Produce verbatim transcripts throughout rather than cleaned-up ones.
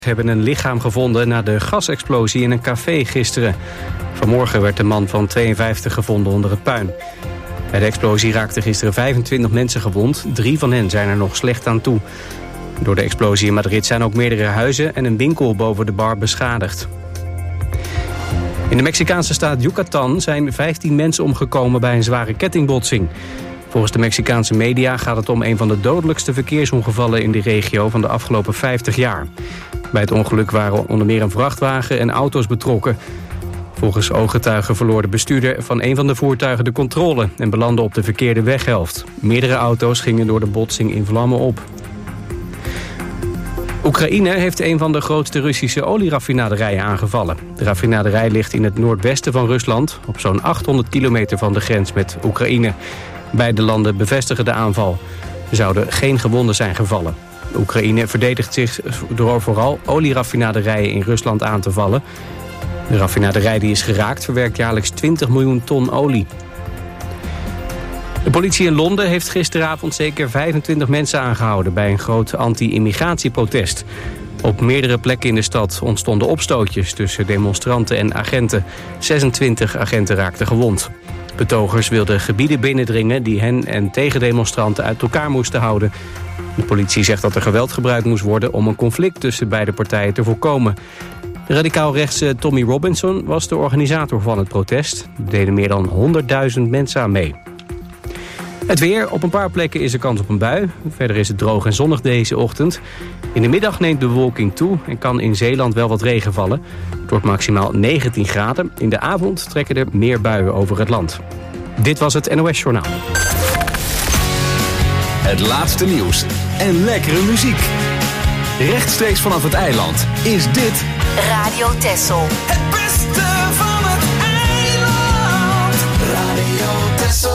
hebben een lichaam gevonden na de gasexplosie in een café gisteren. Vanmorgen werd de man van tweeënvijftig gevonden onder het puin. Bij de explosie raakten gisteren vijfentwintig mensen gewond. Drie van hen zijn er nog slecht aan toe. Door de explosie in Madrid zijn ook meerdere huizen en een winkel boven de bar beschadigd. In de Mexicaanse staat Yucatan zijn vijftien mensen omgekomen bij een zware kettingbotsing. Volgens de Mexicaanse media gaat het om een van de dodelijkste verkeersongevallen in die regio van de afgelopen vijftig jaar. Bij het ongeluk waren onder meer een vrachtwagen en auto's betrokken. Volgens ooggetuigen verloor de bestuurder van een van de voertuigen de controle en belandde op de verkeerde weghelft. Meerdere auto's gingen door de botsing in vlammen op. Oekraïne heeft een van de grootste Russische olieraffinaderijen aangevallen. De raffinaderij ligt in het noordwesten van Rusland, op zo'n achthonderd kilometer van de grens met Oekraïne. Beide landen bevestigen de aanval. Er zouden geen gewonden zijn gevallen. Oekraïne verdedigt zich door vooral olieraffinaderijen in Rusland aan te vallen. De raffinaderij die is geraakt verwerkt jaarlijks twintig miljoen ton olie. De politie in Londen heeft gisteravond zeker vijfentwintig mensen aangehouden bij een groot anti-immigratieprotest. Op meerdere plekken in de stad ontstonden opstootjes tussen demonstranten en agenten. zesentwintig agenten raakten gewond. Betogers wilden gebieden binnendringen die hen en tegendemonstranten uit elkaar moesten houden. De politie zegt dat er geweld gebruikt moest worden om een conflict tussen beide partijen te voorkomen. De radicaal-rechtse Tommy Robinson was de organisator van het protest. Er deden meer dan honderdduizend mensen aan mee. Het weer. Op een paar plekken is er kans op een bui. Verder is het droog en zonnig deze ochtend. In de middag neemt de bewolking toe en kan in Zeeland wel wat regen vallen. Het wordt maximaal negentien graden. In de avond trekken er meer buien over het land. Dit was het N O S Journaal. Het laatste nieuws en lekkere muziek. Rechtstreeks vanaf het eiland is dit Radio Texel. Het beste van het eiland. Radio Texel.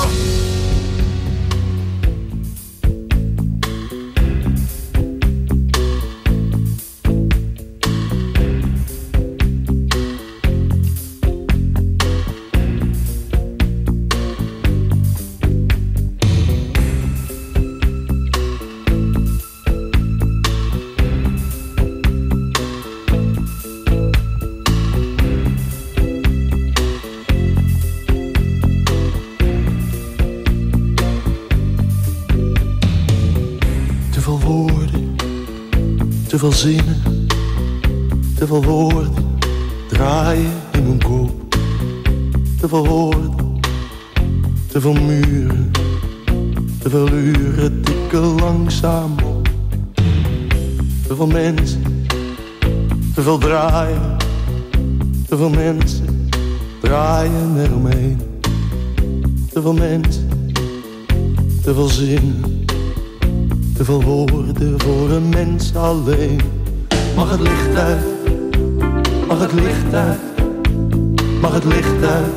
Te veel zinnen, te veel woorden draaien in mijn kop. Te veel woorden, te veel muren, te veel uren tikken langzaam op. Te veel mensen, te veel draaien, te veel mensen draaien eromheen. Te veel mensen, te veel zinnen. Te veel woorden voor een mens alleen. Mag het licht uit, mag het licht uit, mag het licht uit.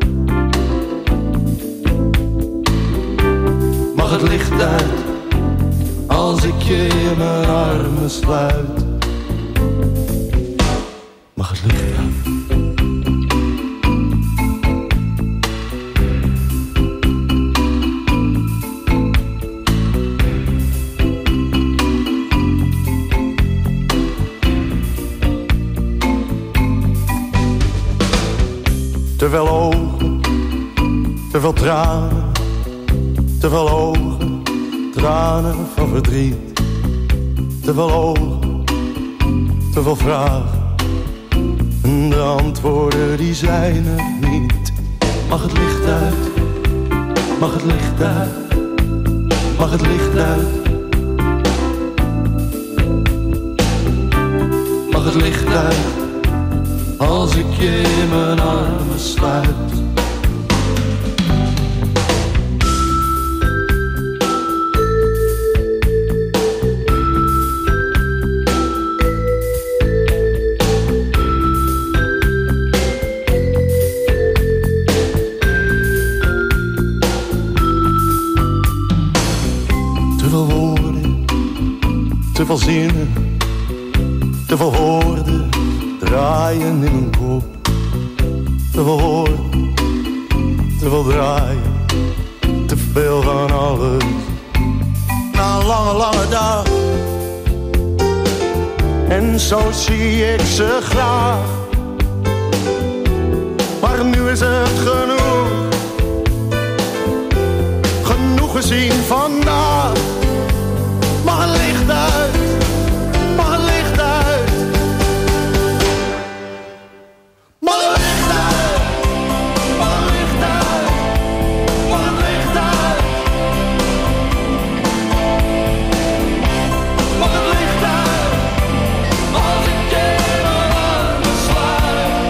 Mag het licht uit, als ik je in mijn armen sluit. Mag het licht uit. Te veel ogen, te veel tranen, te veel ogen, tranen van verdriet. Te veel ogen, te veel vragen, en de antwoorden die zijn er niet. Mag het licht uit, mag het licht uit, mag het licht uit. Mag het licht uit, als ik je in mijn armen sluit. Te veel woorden, te veel zinnen, te veel woorden draaien in mijn kop. Te veel woorden, te veel draaien, te veel van alles. Na een lange, lange dag En zo zie ik ze graag. Maar nu is het genoeg. Genoeg gezien vandaag. Mag het licht uit. Mag het licht uit. Mag het licht uit. Mag het licht uit. Mag het licht uit. Mag het licht uit. Als ik je mijn handen sluit.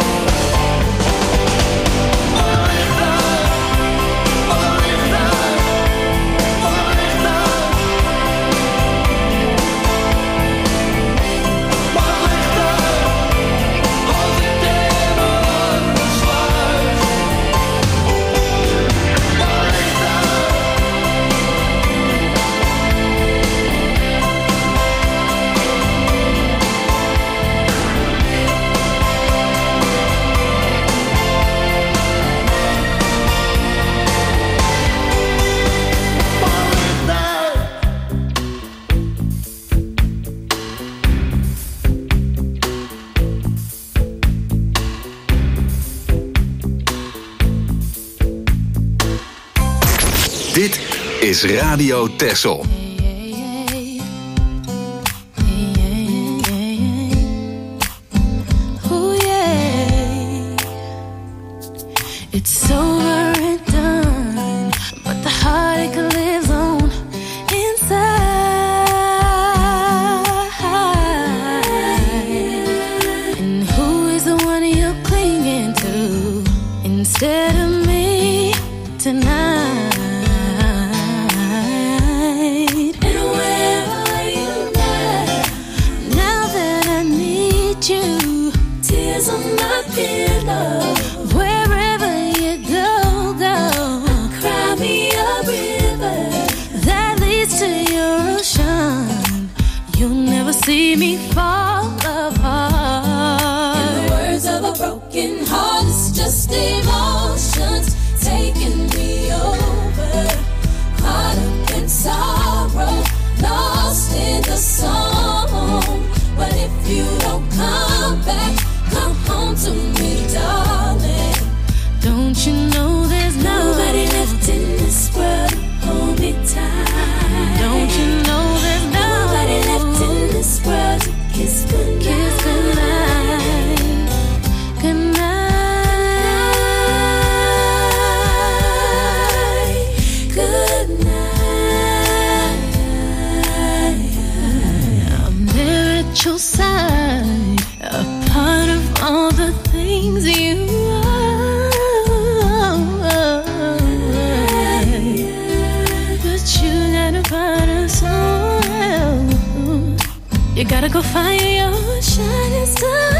Mag het licht uit. Mag het licht uit. Mag het licht uit. Mag het licht uit. Als ik je mijn handen sluit. Mag het licht uit. Dit is Radio Texel. Ooh, yeah. It's over and done, but the heartache lives on inside. And who is the one you're clinging to instead of me tonight? See me fall apart. In the words of a broken heart, it's just emotions taking me over. Caught up in sorrow, lost in the song. But if you don't come back, come home to me, darling. Don't you know there's Nobody no left in this world to hold me tight. Don't you know there's Nobody left in this world to kiss goodnight. Kiss goodnight. Goodnight. Goodnight. I'm there at your side, a part of all the things you are. But you gotta find us somewhere. You gotta go find your shining star.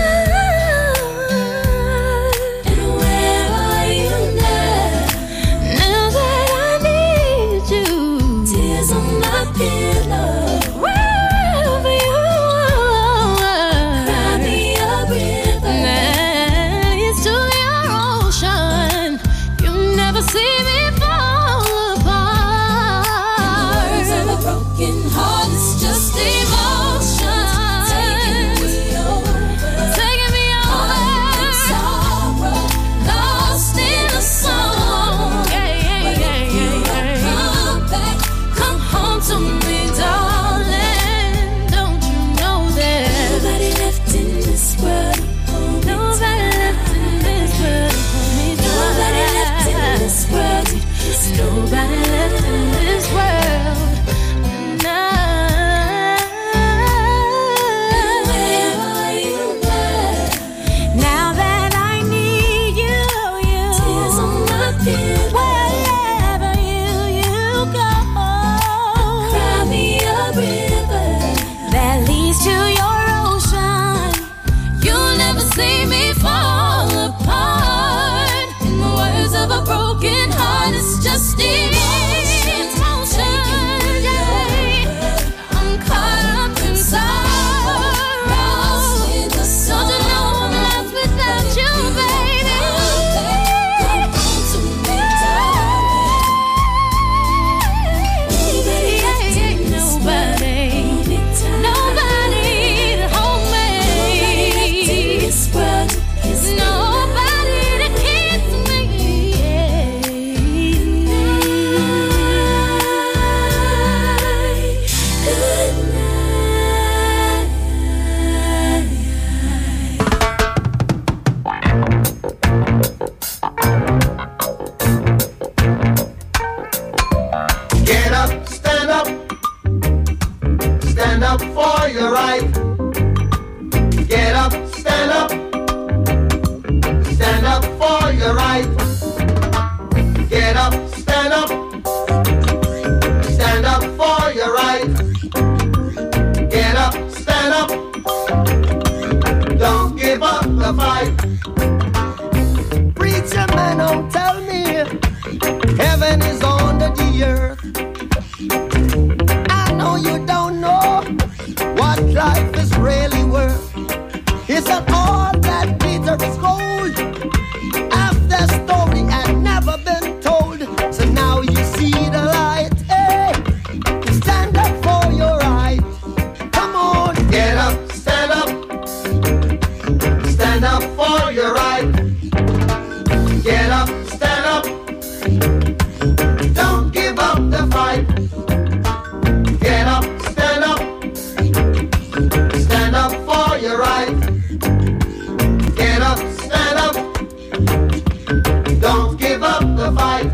And where are you now? Now that I need you, Tears on my pillow. wherever you are, Cry me a river. it's to your ocean. You never see me fall apart. Words of a broken heart, it's just emotions taking me over. Taking me the fight. Preacher man, don't tell me heaven is under the earth. I know you don't know what life is really worth. It's not all that glitter is gold. Half the story had never been told. So now you see the light. Hey, stand up for your right. Come on, get up, stand up. Stand up for your right. Get up, stand up. Don't give up the fight. Get up, stand up. Stand up for your right. Get up, stand up. Don't give up the fight.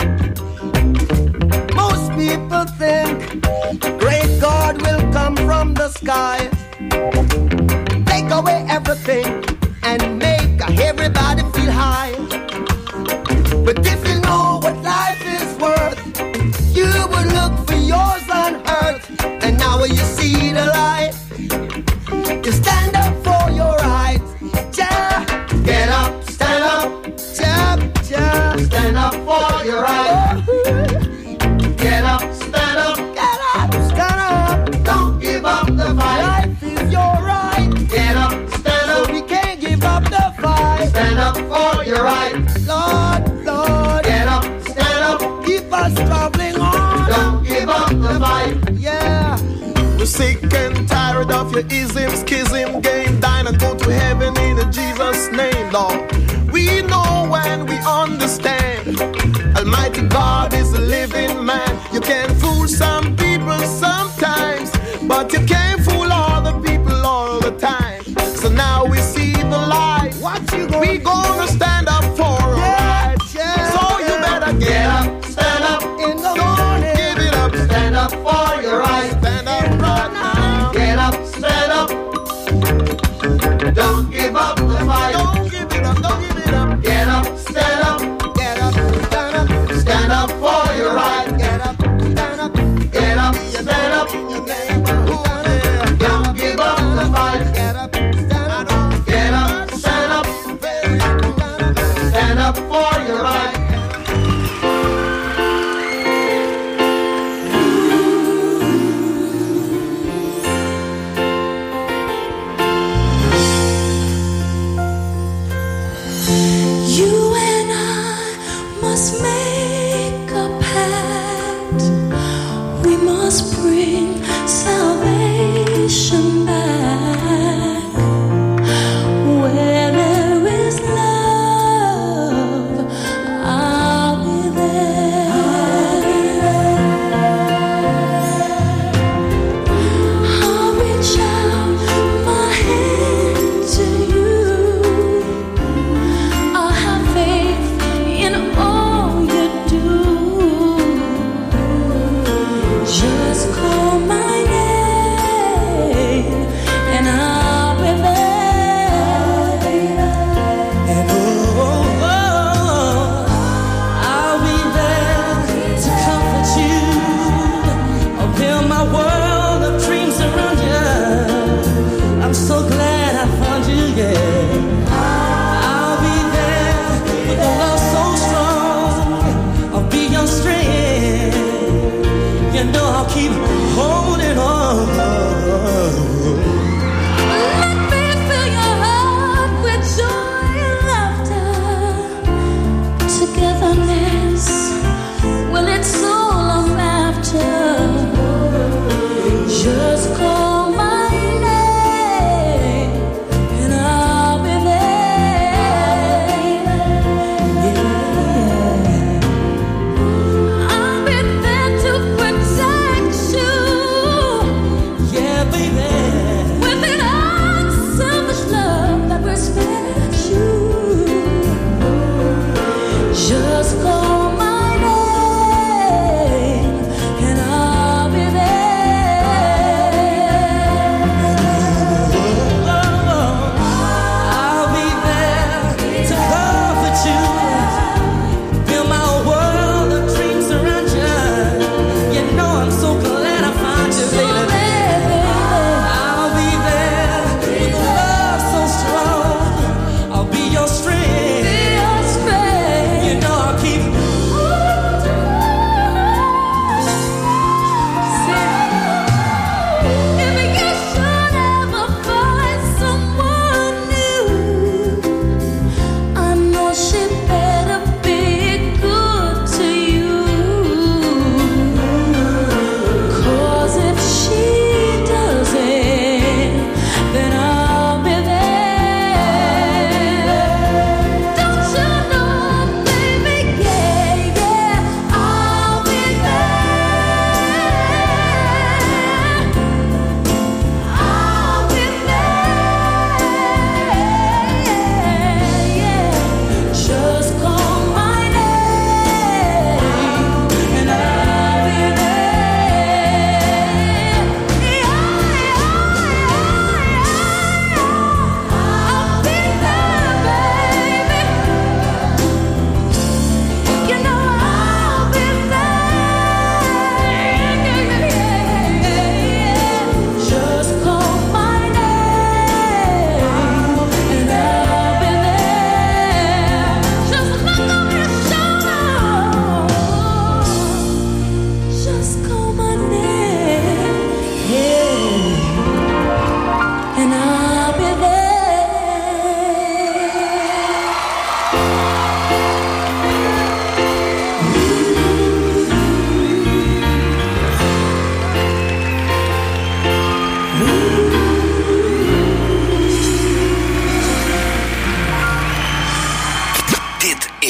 Most people think great God will come from the sky, take away everything and make everybody feel high. But if you know what life is worth, you would look for yours on earth. And now you see the light, you stand up for your rights. Yeah. Get up, stand up. Yeah, yeah. Stand up for your rights. Get up, stand up. Get up, stand up. Don't give up the fight. Life is your right. Get up, stand up. So we can't give up the fight. Stand up for your right. Lord, Lord. Get up, stand up. Keep us traveling on. Don't give up the fight. Yeah. We're sick and tired of your ism, schism, game, dine and go to heaven in Jesus' name, Lord. We know and we understand Almighty God is a living man. You can fool some people sometimes, but you can't fool all the people all the time. So now we see the light. What you gonna We gonna stand up for our Yeah, rights. yeah, So you yeah. better get Get up, up, stand up in the don't morning. give it up, Stand up for your right. stand up right now. Get up, stand up. Don't give up the fight. Don't give it up, don't give it up. Get up, stand up. Get up, stand up. Stand up for your right. Get up, stand up. Get up, stand up. Don't give up the fight. Get up, stand up. Get up, stand up. Stand up for your right. You and I must make a pact. We must bring salvation back. Where there is love, I'll be there. I'll reach out my hand to you. I'll have faith in all you do. Just call my name and I'll be there. And oh, oh, I'll be there to comfort you. I'll build my world of dreams around you. I'm so glad I found you, yeah. I'll be there with a love so strong. I'll be your strength. You know I'll keep holding on. Let me fill your heart with joy and laughter. Togetherness, well, it's all I'm after. Just call my name and I'll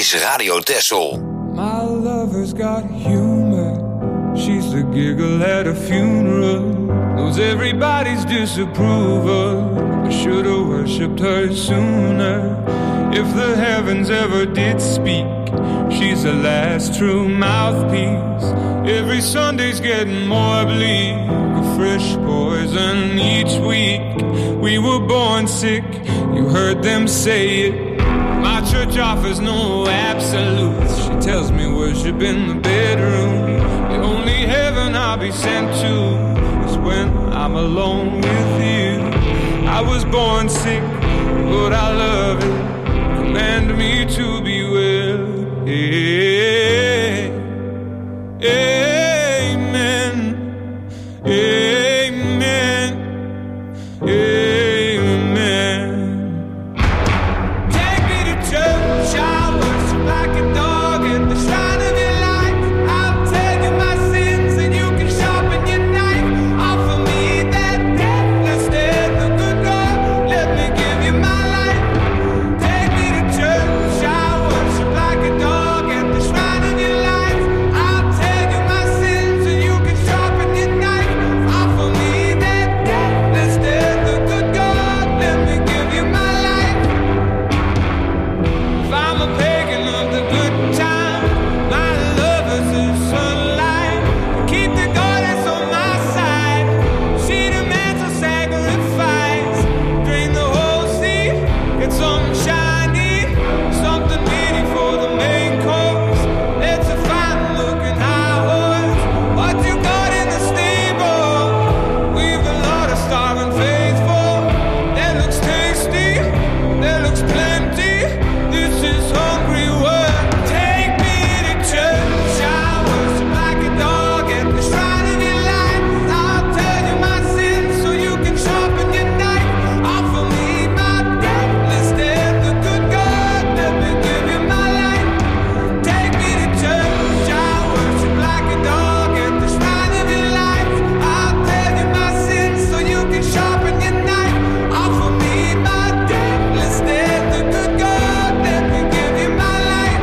is Radio Texel. My lover's got humor. She's the giggle at a funeral. Knows everybody's disapproval. I should've worshipped her sooner. If the heavens ever did speak, she's the last true mouthpiece. Every Sunday's getting more bleak, a fresh poison each week. We were born sick, you heard them say it. My church offers no absolutes. She tells me worship in the bedroom. The only heaven I'll be sent to is when I'm alone with you. I was born sick, but I love it. Command me to be well. Hey, amen. Amen. Amen. Take me to church. I worship like a dog at the shrine of your light. I'll tell you my sins and you can sharpen your knife. Offer me that deathless death, the good God. Let me give you my life. Take me to church. I worship like a dog at the shrine of your light. I'll tell you my sins and you can sharpen your knife. Offer me that deathless death, the good God. Let me give you my life. If I'm a pagan of the good time, my lover's the sunlight. Keep the goddess on my side. She demands a sacrifice. Drain the whole sea, get something shiny, something meaty for the main course. Let's a fine looking high horse. What you got in the stable? We've a lot of starving faithful. That looks tasty, that looks plenty. This is hungry work. Take me to church. I worship like a dog at the shrine of your light. I'll tell you my sins so you can sharpen your knife. Offer me my deathless death, the good God. Let me give you my life. Take me to church. I worship like a dog at the shrine of your light. I'll tell you my sins so you can sharpen your knife. Offer me my deathless death, the good God. Let me give you my life.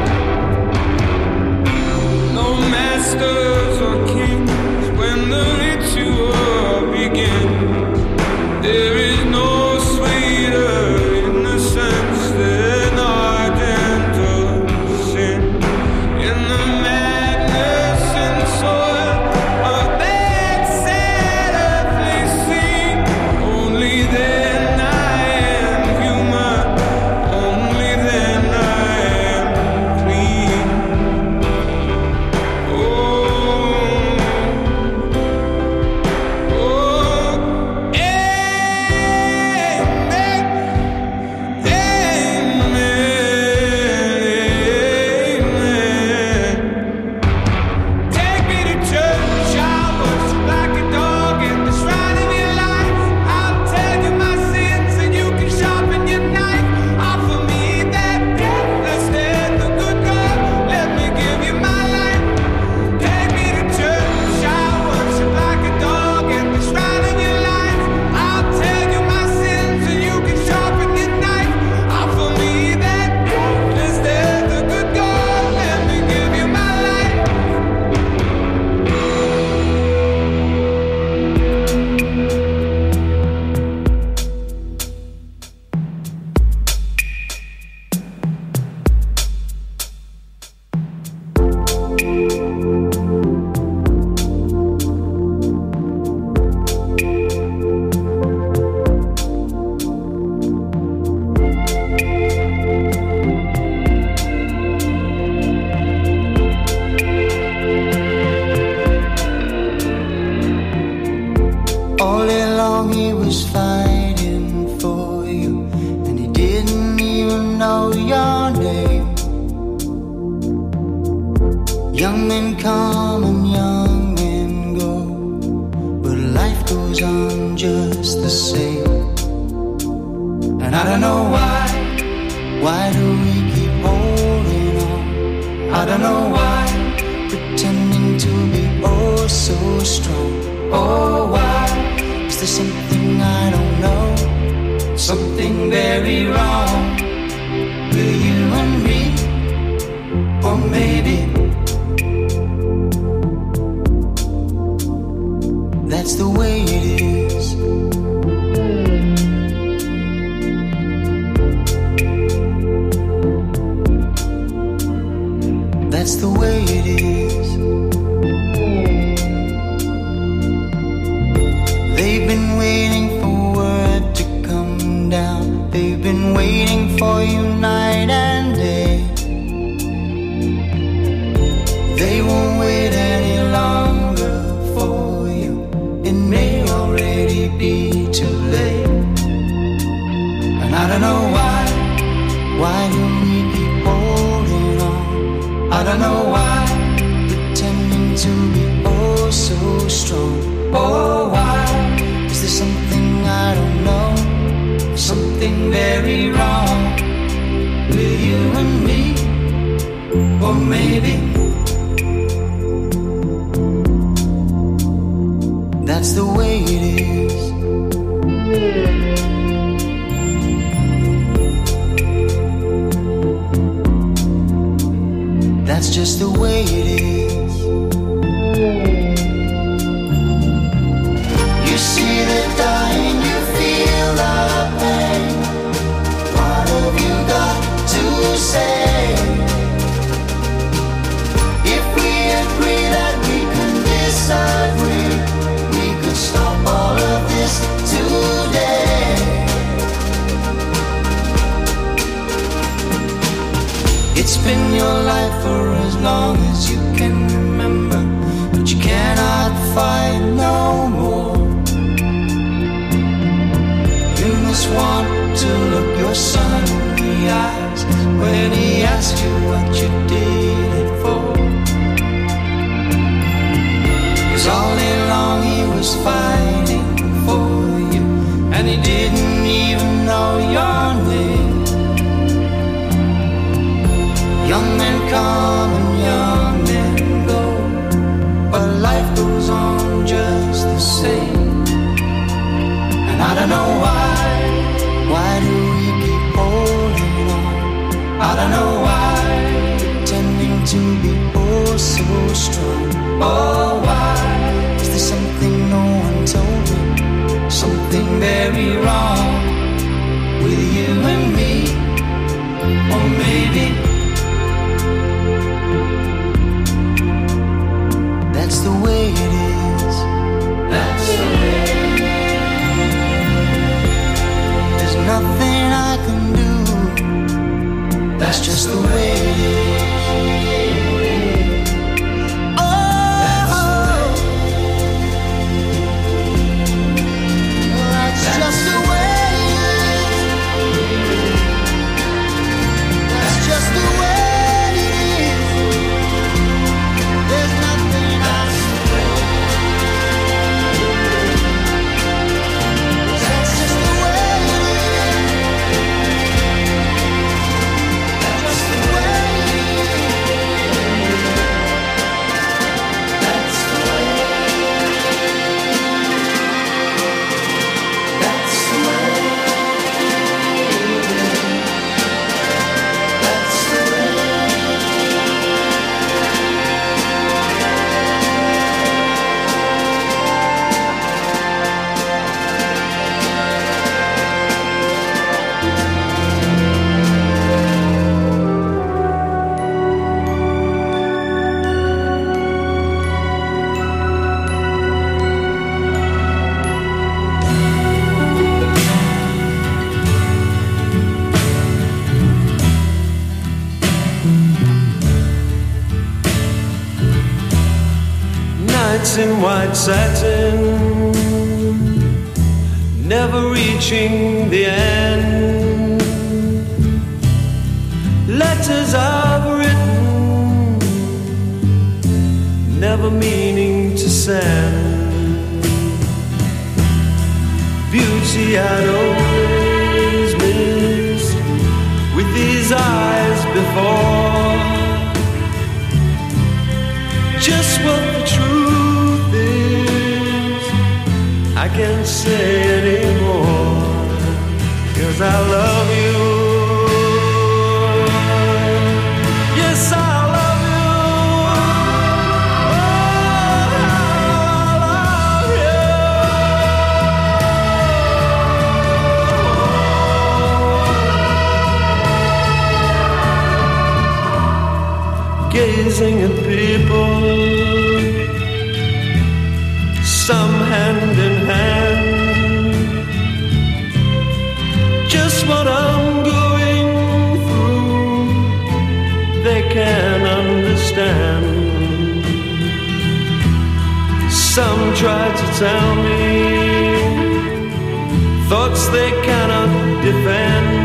No masters or kings when the ritual begins. There is no sweeter innocence than ardent of sin. In the madness and soil of that sad earthly scene, only then I am human. Only then I am clean. Oh, oh, amen, amen. Take me to church. I worship like a dog at the shrine of your life. I'll tell you my sins and you can sharpen your knife. Offer me that deathless death, the good God. Let me give you my life. Take me to church. I worship like a dog at the shrine of your life. I'll tell you my sins and you can sharpen your knife. Offer me that deathless death, the good God. Let me give you my life. All day long he was fighting for you, and he didn't even know your name. Young men come and young men go, but life goes on just the same. And I don't know why, why do we keep holding on? I don't know why, pretending to be oh so strong. Oh, why? Is there something I don't know? Something very wrong. Will you and me they've been waiting for you night and day. They won't wait any longer for you. It may already be too late. And I don't know why, why do we keep holding on? I don't know why, pretending to be oh so strong. Oh, why is there something I don't know? Something very wrong with you and me? Or maybe that's the way it is. That's just the way it is. You see the dying, you feel the pain. What have you got to say? If we agree that we can disagree, we could stop all of this today. It's been your life for as long as you can remember, but you cannot fight no more. You must want to look your son in the eyes when he asks you what you did it for. 'Cause all day long he was fighting for you, and he didn't even know your name. Young men come and young men go, but life goes on just the same. And I don't know why, why do we keep holding on? I don't know why, pretending to be oh so strong. Oh, why is there something no one told me? Something very wrong with you and me? Or maybe that's the way it is. That's the way it is. There's nothing I can do. That's just the way it is. Oh, that's just the way it is. That's just the way it is. There's nothing else. That's just the way it is. That's just the way it is. That's the way it is. That's the way it is. That's the way it is. Nights in white satin, never reaching the end. Letters I've written, never meaning to send. Beauty I'd always missed with these eyes before. Just what the truth is, I can't say anymore, 'cause I love you. Yes, I love you. Oh, I love you. Gazing at people, some hand in hand, just what can understand. Some try to tell me thoughts they cannot defend.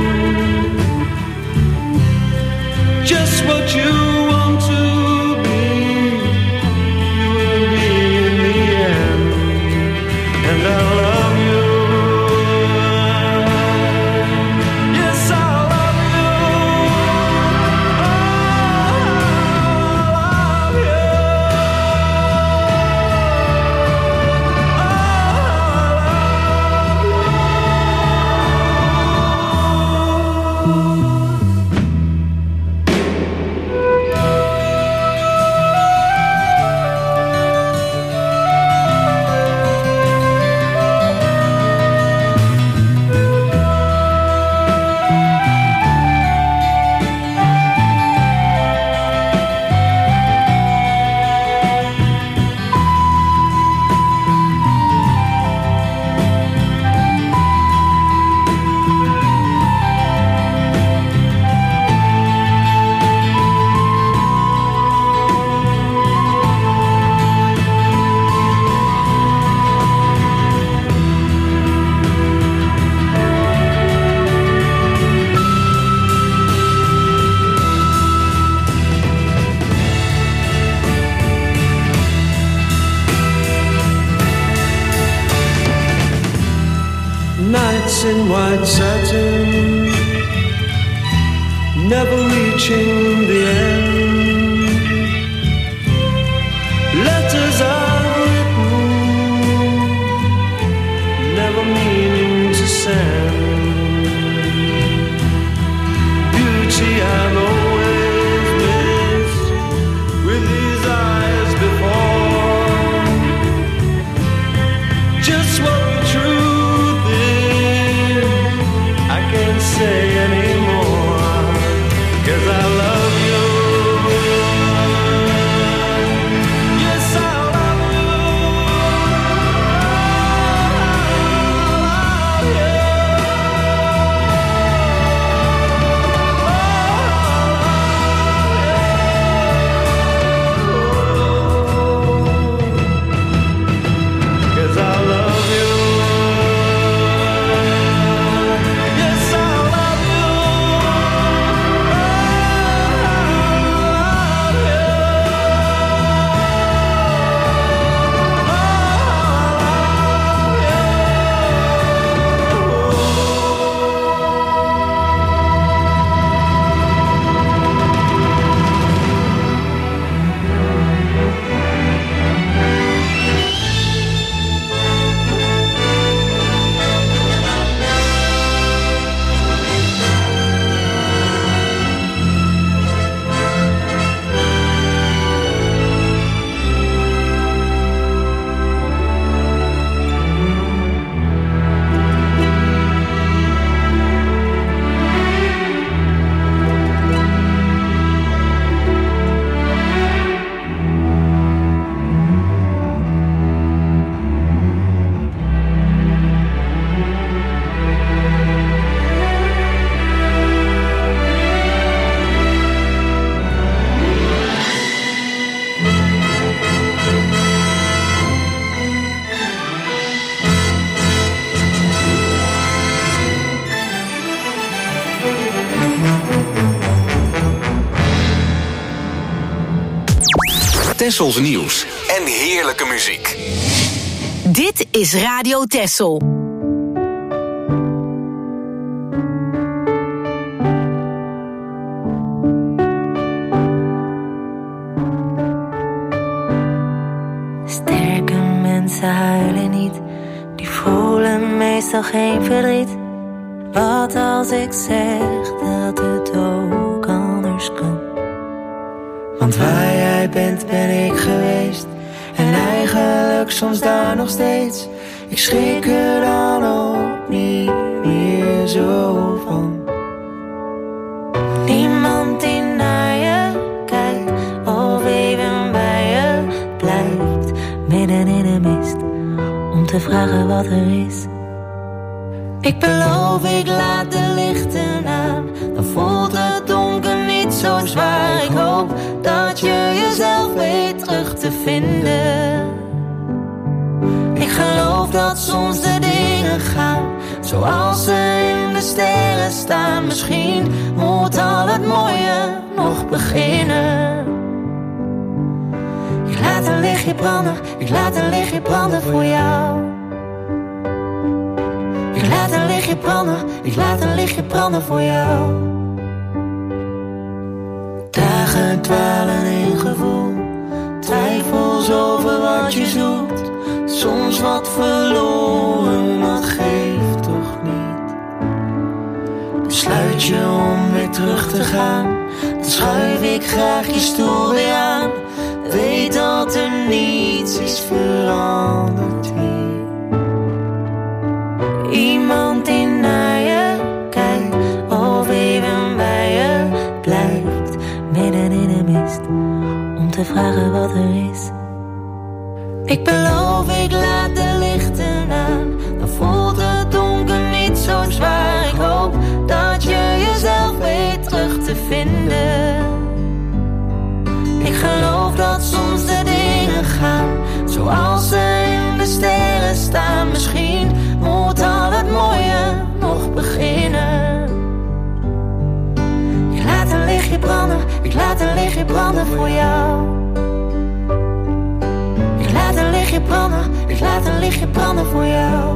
Just what you want to be, you will be in the end. And I love you. Yes, I love you. Oh, I love you. Nights in white satin, never reaching the end. Letters I've written, never meaning to send. Beauty I've always missed with these eyes before. Just what the truth is, I can't say anymore, 'cause I love you. Yes, I love you. I love you. Tessels nieuws en heerlijke muziek. Dit is Radio Tessel. Sterke mensen huilen niet, die voelen meestal geen verdriet. Wat als ik zeg dat het ook anders kan? Want waar jij bent, ben ik geweest. En eigenlijk soms daar nog steeds. Ik schrik er dan ook niet meer zo van. Niemand die naar je kijkt of even bij je blijft. Midden in de mist, om te vragen wat er is. Ik beloof, ik laat de lichten aan. Dan voelt het donker niet zo zwaar. Ik hoop te vinden. Ik geloof dat soms de dingen gaan zoals ze in de sterren staan. Misschien moet al het mooie nog beginnen. Ik laat een lichtje branden, ik laat een lichtje branden voor jou. Ik laat een lichtje branden, ik laat een lichtje branden voor jou. Dagen dwalen in gevoel, twijfels over wat je zoekt. Soms wat verloren, dat geeft toch niet. Besluit je om weer terug te gaan, dan schuif ik graag je stoel weer aan. Weet dat er niets is veranderd hier. Iemand die naar je kijkt, of even bij je blijft, midden in de mist, om te vragen wat er is. Ik beloof, ik laat de lichten aan, dan voelt het donker niet zo zwaar. Ik hoop dat je jezelf weet terug te vinden. Ik geloof dat soms de dingen gaan zoals ze in de sterren staan. Misschien moet al het mooie nog beginnen. Ik laat een lichtje branden, ik laat een lichtje branden voor jou. Ik laat een lichtje branden, ik laat een lichtje branden voor jou.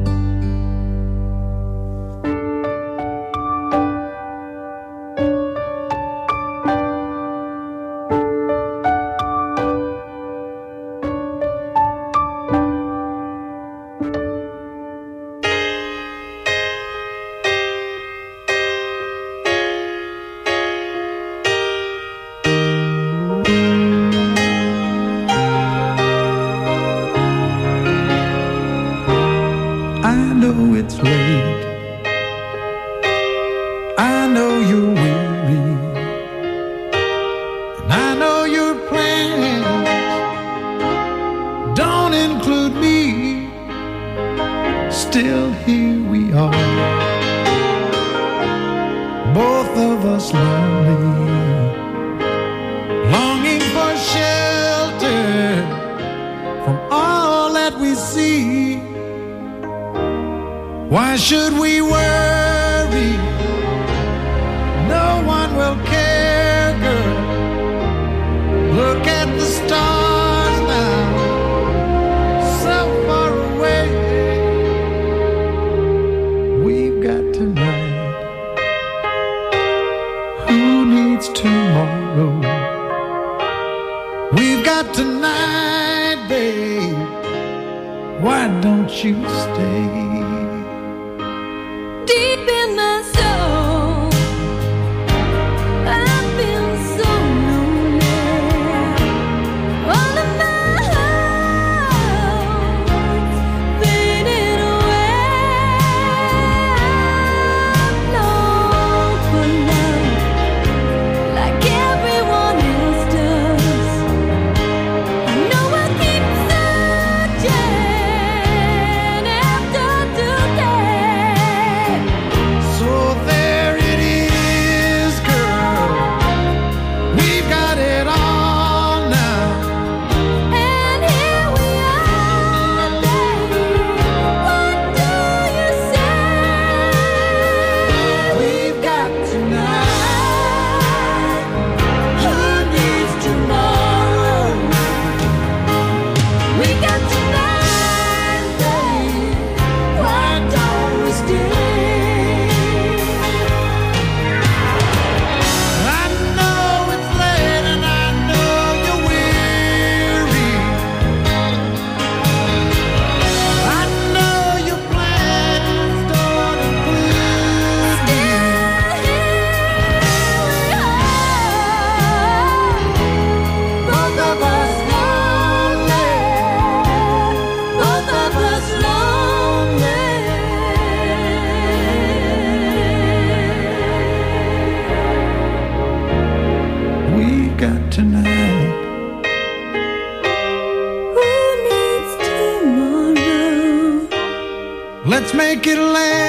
Let's make it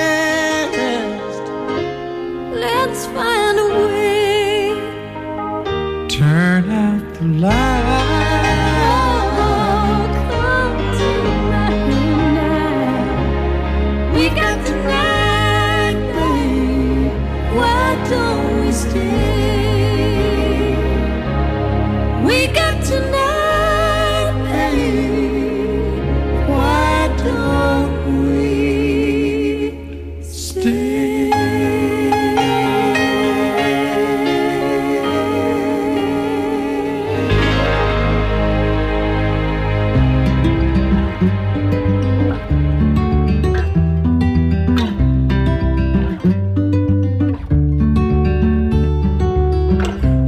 last. Let's find a way. Turn out the light.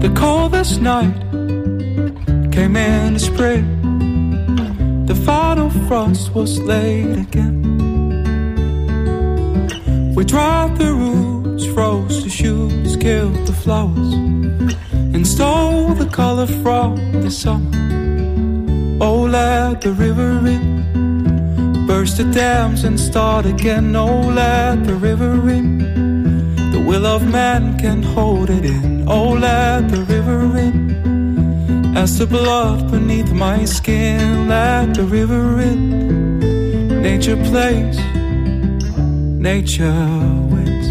The coldest night came in the spring. The final frost was laid again. We dried the roots, froze the shoots, killed the flowers, and stole the color from the summer. Oh, let the river in, burst the dams and start again. Oh, let the river in, the will of man can hold it in. Oh, let the river in, as the blood beneath my skin. Let the river in, nature plays, nature wins.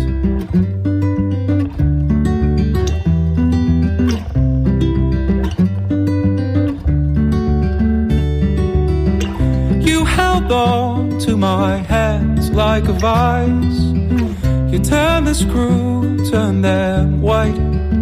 You held on to my hands like a vice. You turned the screw, turned them white.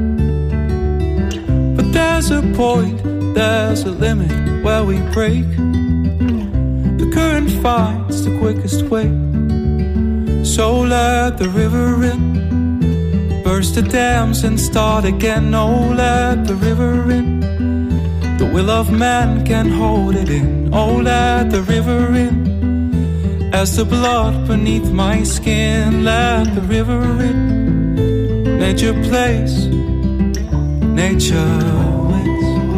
But there's a point, there's a limit where we break. The current finds the quickest way. So let the river in, burst the dams and start again. Oh, let the river in, the will of man can hold it in. Oh, let the river in, as the blood beneath my skin. Let the river in, nature plays, nature wins.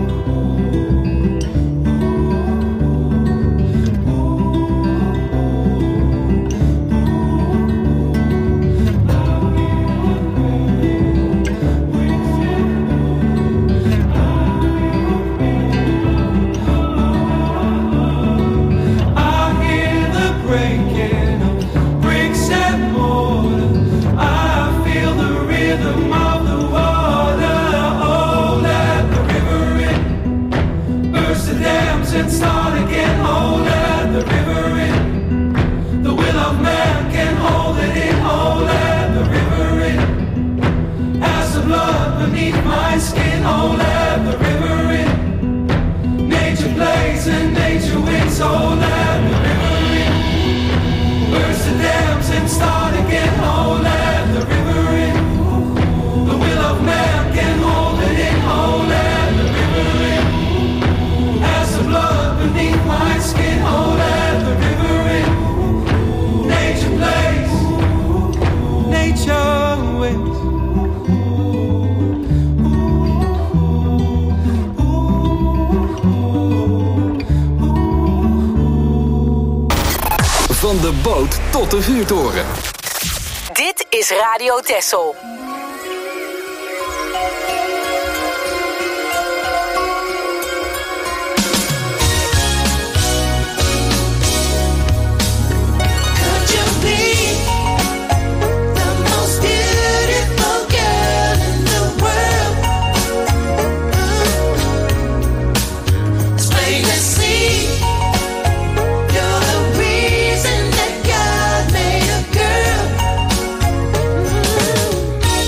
Van de boot tot de vuurtoren. Dit is Radio Texel. You're the reason that God made a girl.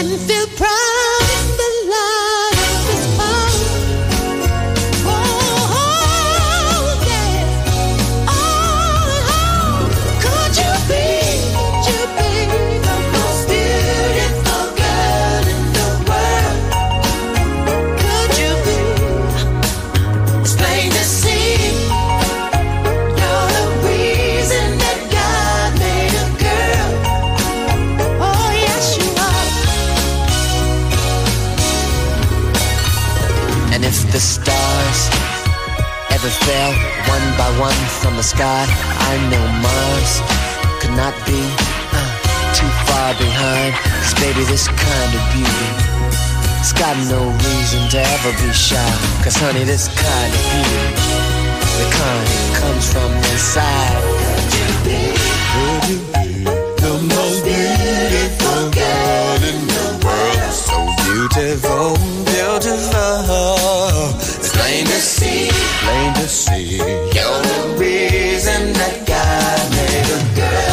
and feel proud in the light of this power. Oh, oh, yeah. Oh, oh, could you be, could you be the most beautiful girl in the world? Could you be? It's plain to see you're the reason that God made a girl. Oh, yes, you are. And if the stars ever fell one by one from the sky, I know Mars could not be uh, too far behind. 'Cause baby, this kind of beauty, it's got no reason to ever be shy. 'Cause honey, this kind of beauty, the kind that comes from inside. Could you be, could you be the most beautiful girl in the world? So beautiful, beautiful. It's plain to see, plain to see. You're the reason that God made a girl.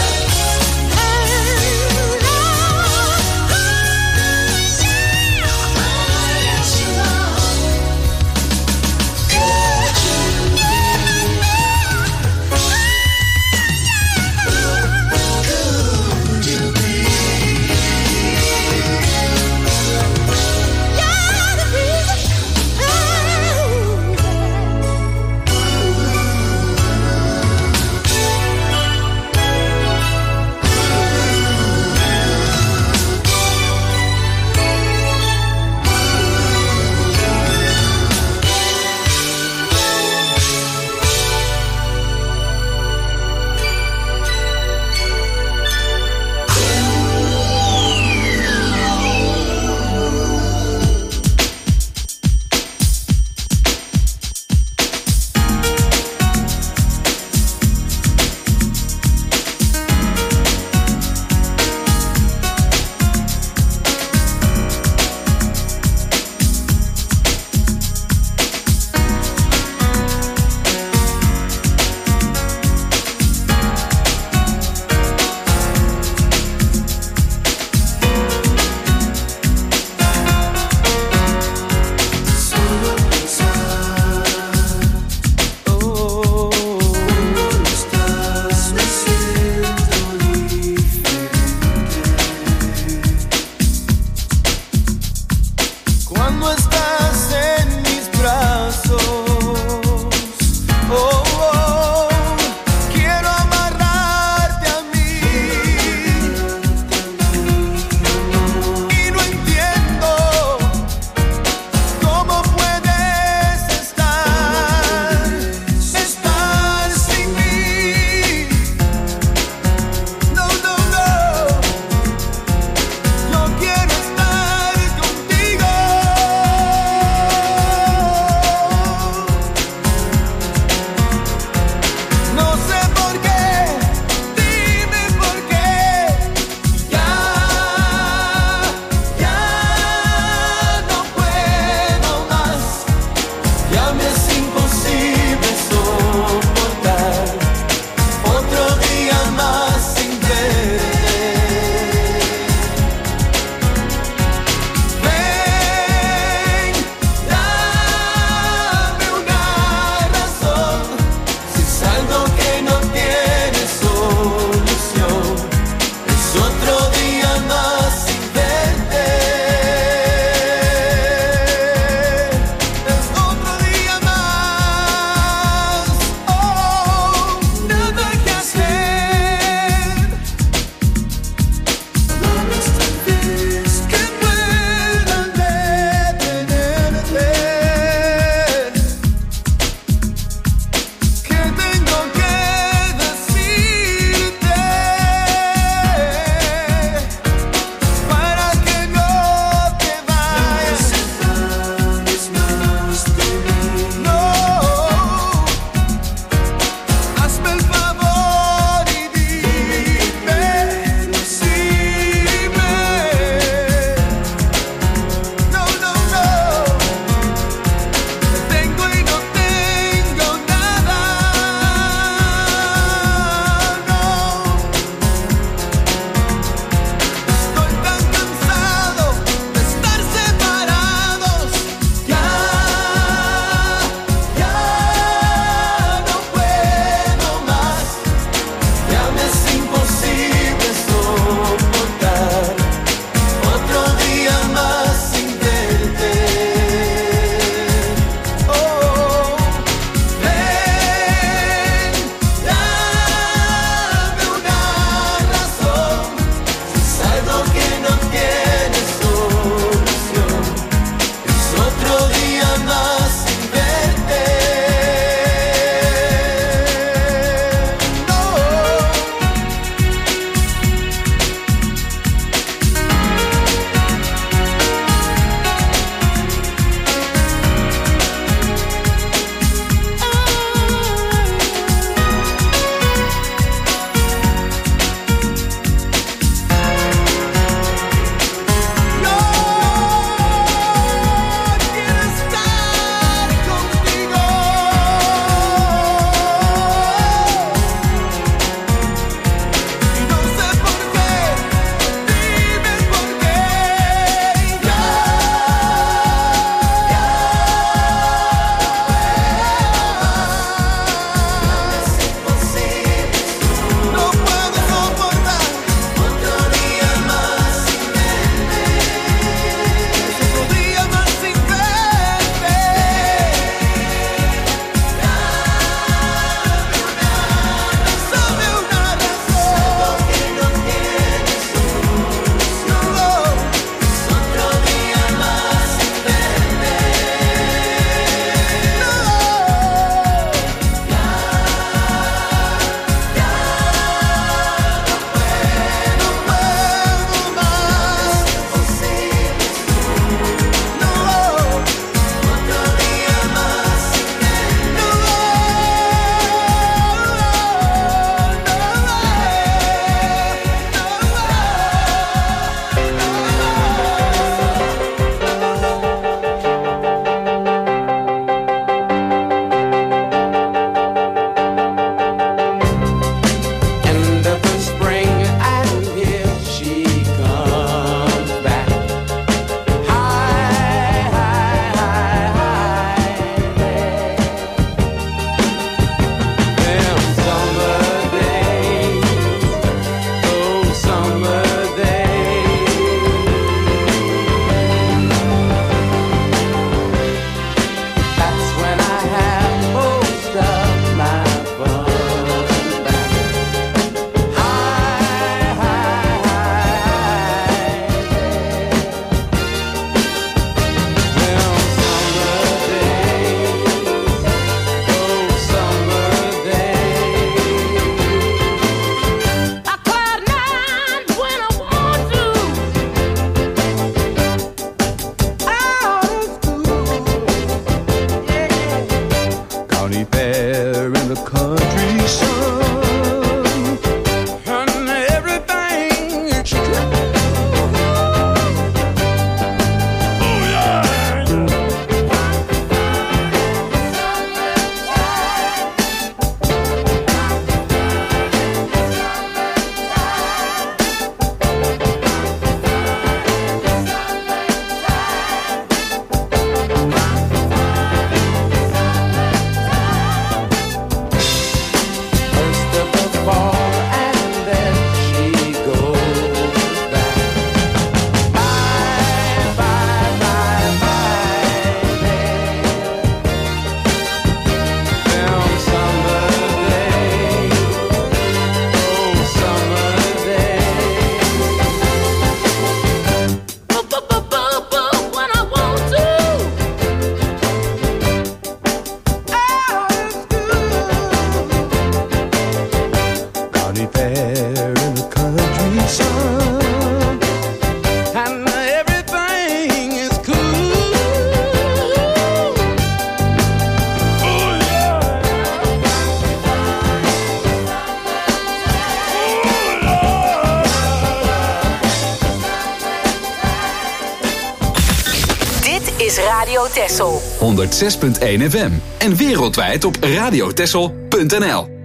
is Radio Texel. honderd zes punt één F M en wereldwijd op radiotexel punt n l.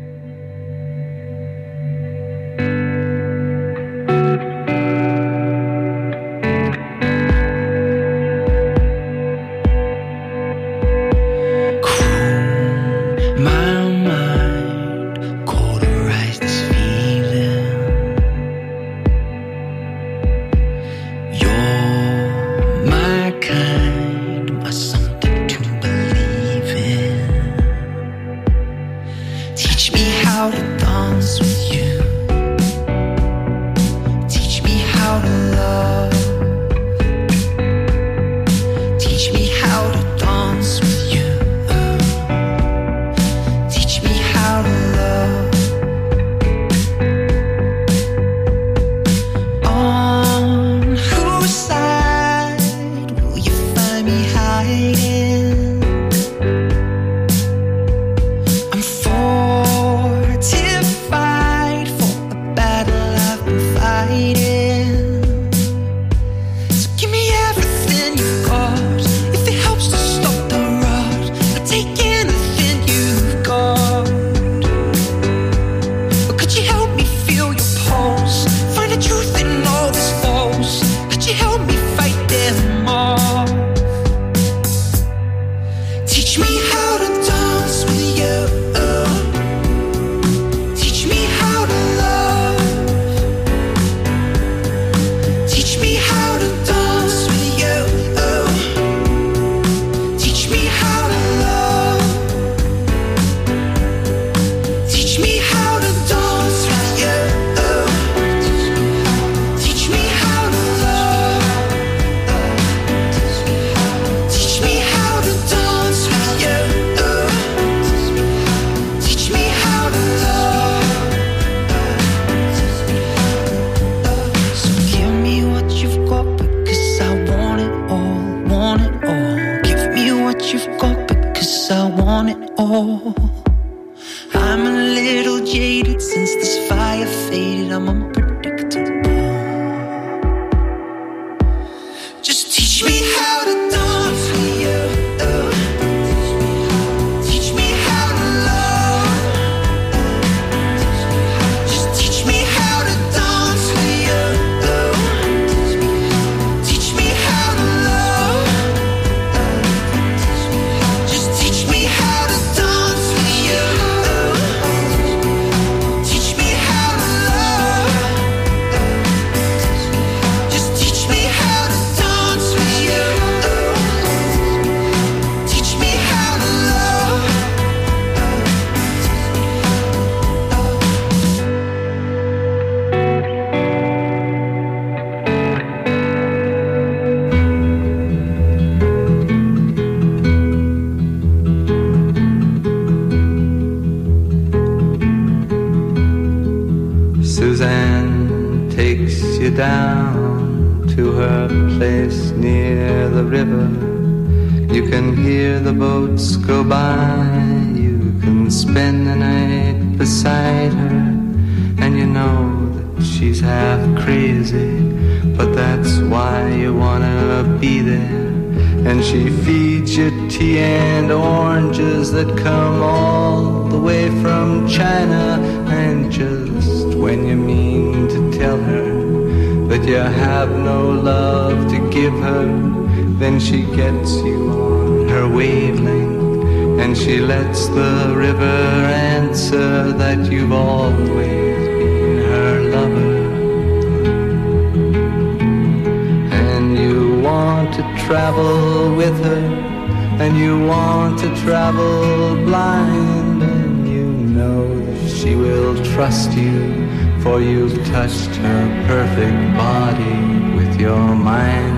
Down to her place near the river. You can hear the boats go by. You can spend the night beside her. And you know that she's half crazy, but that's why you wanna be there. And she feeds you tea and oranges that come all the way from China. And just when you mean to tell her that you have no love to give her, then she gets you on her wavelength, and she lets the river answer that you've always been her lover. And you want to travel with her, and you want to travel blind, and you know that she will trust you, for you've touched her perfect body with your mind.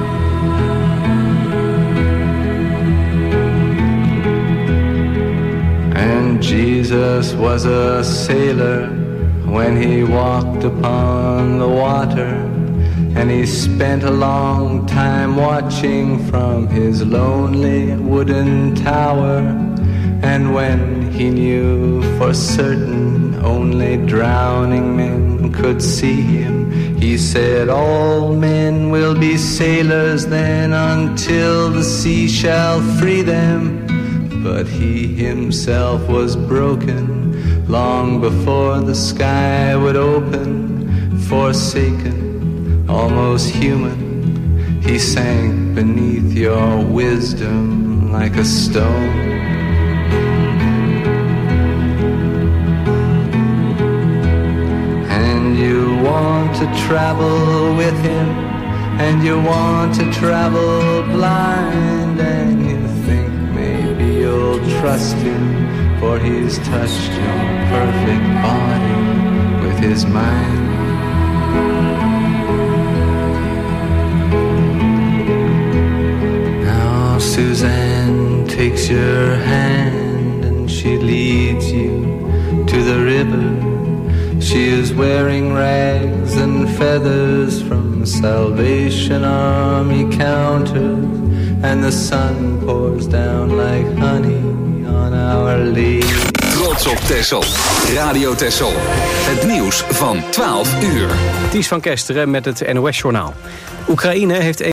And Jesus was a sailor when he walked upon the water, and he spent a long time watching from his lonely wooden tower. And when he knew for certain only drowning men could see him, He said all men will be sailors then until the sea shall free them. But he himself was broken long before the sky would open. Forsaken, almost human, he sank beneath your wisdom like a stone. And you want to travel with him, and you want to travel blind, and you think maybe you'll trust him, for he's touched your perfect body with his mind. Now Suzanne takes your hand and she leads you to the river. She is wearing rags and feathers from Salvation Army counters, and the sun pours down like honey on our lady. Trots op Texel. Radio Texel. Het nieuws van twaalf uur. Ties van Kesteren met het N O S-journaal. Oekraïne heeft